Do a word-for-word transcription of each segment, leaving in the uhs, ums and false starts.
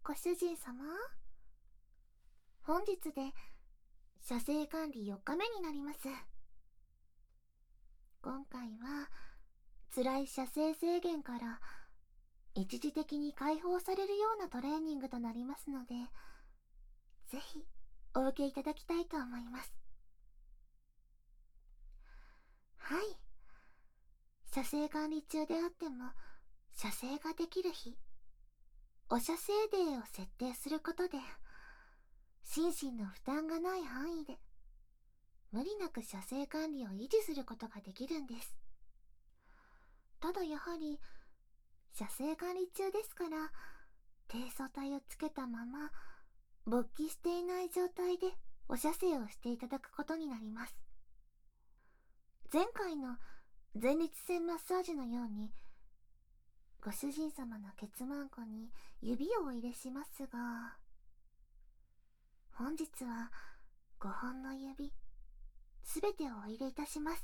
ご主人様、本日で射精管理よっかめになります。今回は辛い射精制限から一時的に解放されるようなトレーニングとなりますので、ぜひお受けいただきたいと思います。はい。射精管理中であっても射精ができる日、お射精デーを設定することで、心身の負担がない範囲で無理なく射精管理を維持することができるんです。ただやはり射精管理中ですから、低素体をつけたまま勃起していない状態でお射精をしていただくことになります。前回の前立腺マッサージのように、ご主人様のケツマンコに指をお入れしますが、本日はごほんの指すべてをお入れいたします。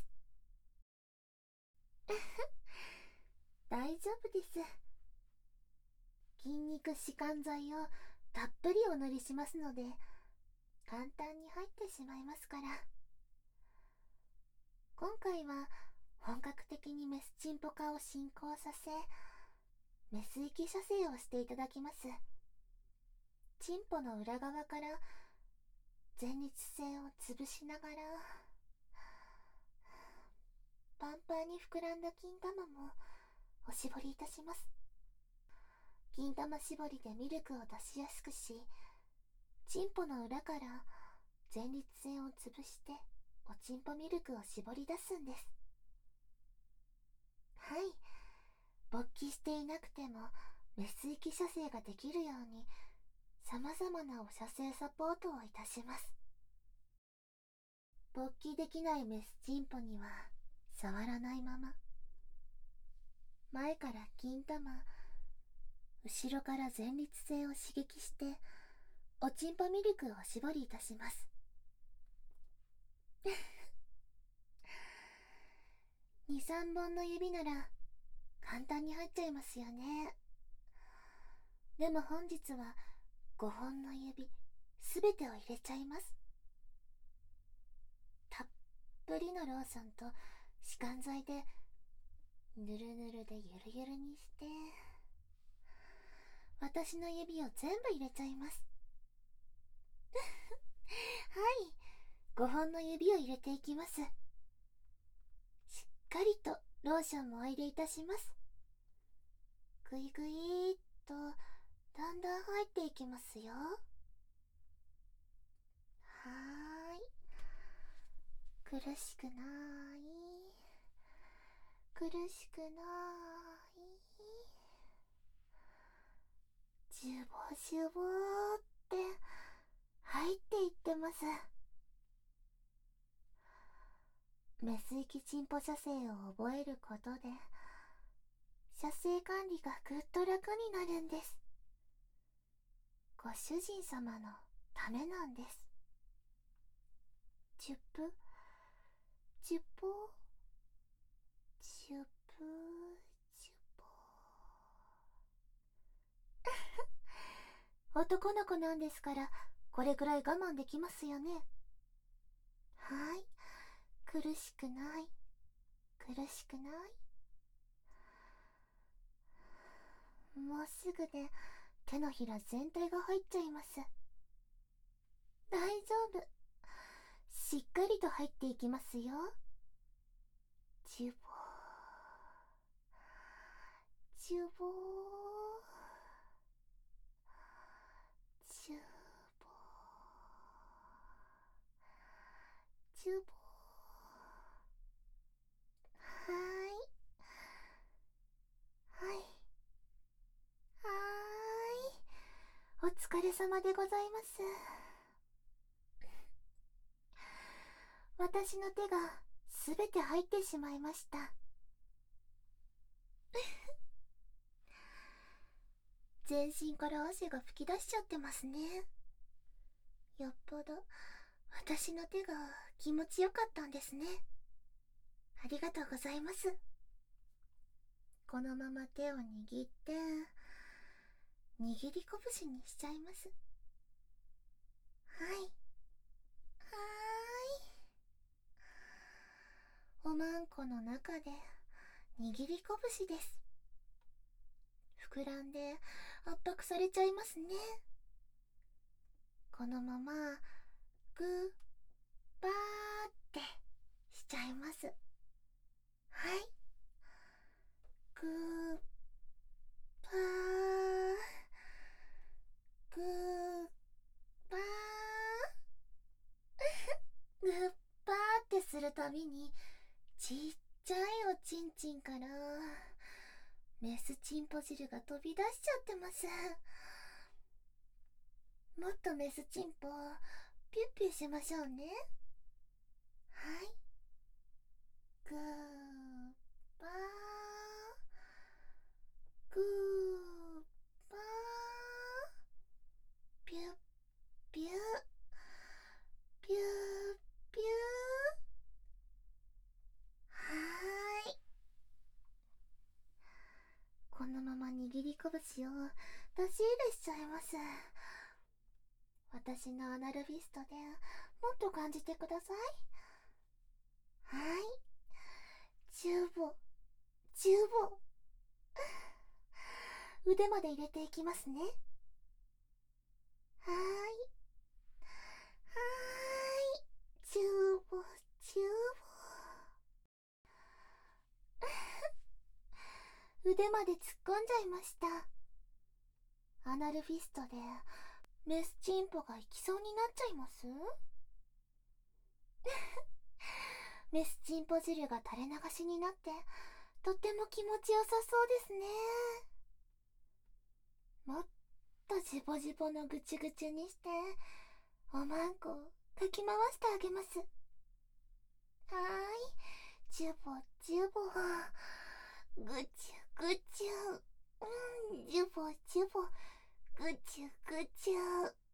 大丈夫です。筋肉弛緩剤をたっぷりお塗りしますので、簡単に入ってしまいますから。今回は本格的にメスチンポ化を進行させ、メス域射精をしていただきます。チンポの裏側から前立腺を潰しながら、パンパンに膨らんだ金玉もおしぼりいたします。金玉絞りでミルクを出しやすくし、チンポの裏から前立腺を潰しておちんぽミルクを絞り出すんです。はい。勃起していなくてもメス域射精ができるように、様々なお射精サポートをいたします。勃起できないメスチンポには触らないまま、前から金玉、後ろから前立腺を刺激しておちんぽミルクを絞りいたします。に、さんぼんの指なら簡単に入っちゃいますよね。でも本日はごほんの指すべてを入れちゃいます。たっぷりのローションと弛緩剤でぬるぬるでゆるゆるにして、私の指を全部入れちゃいます。はい、ごほんの指を入れていきます。しっかりとローションもお入れいたします。ぐいぐいーっとだんだん入っていきますよ。はーい。苦しくない、苦しくない、ジュボジュボーって入っていってます。メス域チンポ射精を覚えることで、射精管理がぐっと楽になるんです。ご主人様のためなんです。チュップ、チュッポ、チュップ、チュッポ。男の子なんですから、これくらい我慢できますよね。はい。苦しくない。苦しくない。もうすぐで手のひら全体が入っちゃいます。大丈夫。しっかりと入っていきますよ。チュボー、チュボー、チュボー、チュボー。はーい。はい。はーい。お疲れ様でございます。私の手がすべて入ってしまいました。全身から汗が吹き出しちゃってますね。よっぽど私の手が気持ちよかったんですね。ありがとうございます。このまま手を握って握り拳にしちゃいます。はい。はーい。おまんこの中で握り拳です。膨らんで圧迫されちゃいますね。このままグーバーってしちゃいます。はい。グーパーグーパーグッパーってするたびにちっちゃいおちんちんからメスチンポ汁が飛び出しちゃってます。もっとメスチンポピュッピュしましょうね。はい。グーパーグーパーピュッピュッピュッピュッ。はーい。このまま握り拳を出し入れしちゃいます。私のアナルフィストでもっと感じてください。はい。チューボチューボ腕まで入れていきますね。はーい。はーい。チューボチューボ腕まで突っ込んじゃいました。アナルフィストでメスチンポが行きそうになっちゃいますメスチンポ汁が垂れ流しになってとっても気持ちよさそうですね。もっとジボジボのぐちぐちにしておまんこをかき回してあげます。はーい。ジュボジュボぐちゅぐちゅ、うん、ジュボジュボぐちゅぐちゅ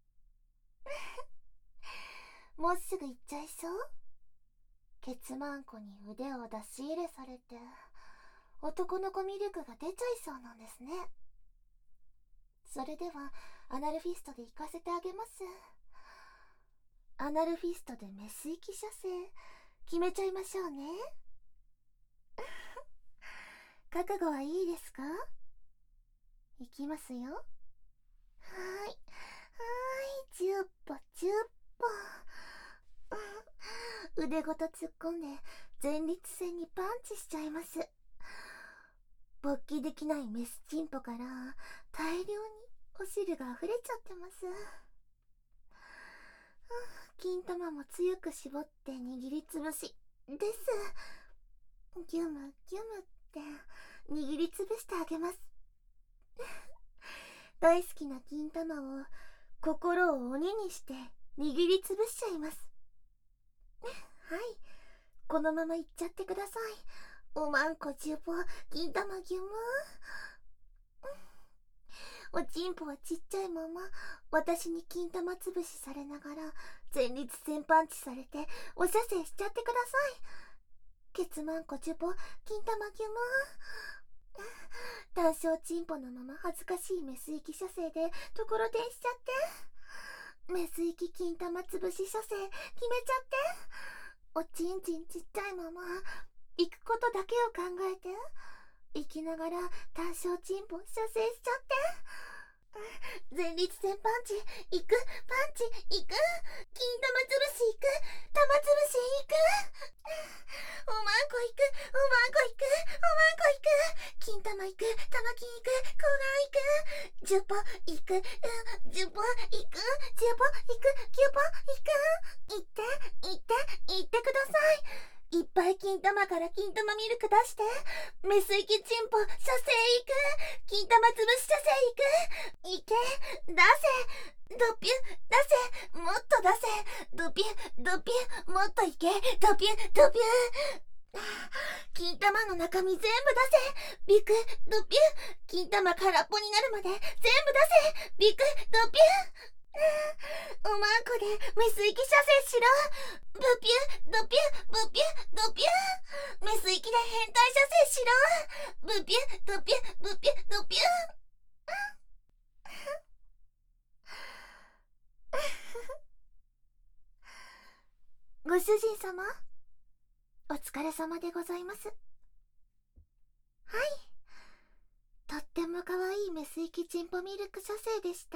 もうすぐ行っちゃいそう。ケツマンコに腕を出し入れされて男の子ミルクが出ちゃいそうなんですね。それではアナルフィストで行かせてあげます。アナルフィストでメス行き射精決めちゃいましょうね覚悟はいいですか？いきますよ。はーいはーい、ジュッポジュッポ腕ごと突っ込んで前立腺にパンチしちゃいます。勃起できないメスチンポから大量にお汁が溢れちゃってます。金玉も強く絞って握りつぶしです。ギュムギュムって握りつぶしてあげます大好きな金玉を心を鬼にして握りつぶしちゃいますはい、このままいっちゃってください。おまんこジュボ金玉ギュムおちんぽはちっちゃいまま私に金玉つぶしされながら前立腺パンチされてお射精しちゃってください。ケツマンコジュボ金玉ギュム単小チンポのまま恥ずかしいメス行き射精でところてんしちゃってメス行き金玉つぶし射精決めちゃっておちんちんちっちゃいまま行くことだけを考えて生きながら単小チンポ射精しちゃって前立腺パンチ行くパンチ行く金玉つぶし行く玉つぶし行くおまんこ行くおまんこ行くおまんこ行く金玉行く玉金行く小顔行くジュポ行く、うん、ジュポ行くジュポ行くギュポ行く行って行って行ってください。いっぱい金玉から金玉ミルク出してメス行きチンポ射精行く金玉つぶし射精行くいけ出せドピュ出せもっと出せドピュドピュもっといけドピュドピュ金玉の中身全部出せビクドピュ金玉空っぽになるまで全部出せビクドピュおまんこでメス行き射精しろブピュドピュブピュドピュメス行きで変態射精しろブピュドピュブピュドピュご主人様、お疲れ様でございます。はい、とっても可愛いメスイキチンポミルク射精でした。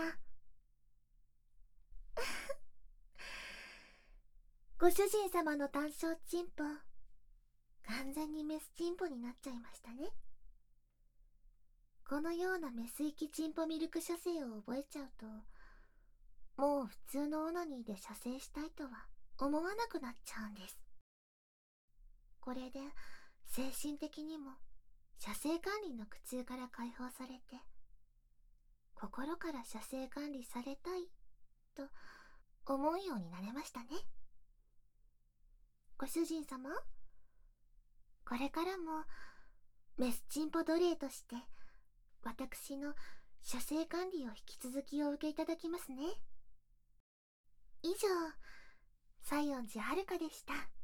ご主人様の単勝チンポ、完全にメスチンポになっちゃいましたね。このようなメスイキチンポミルク射精を覚えちゃうと、もう普通のオナニーで射精したいとは思わなくなっちゃうんです。これで精神的にも射精管理の苦痛から解放されて、心から射精管理されたいと思うようになれましたね。ご主人様、これからもメスチンポ奴隷として私の射精管理を引き続きお受けいただきますね。以上、西園寺遥でした。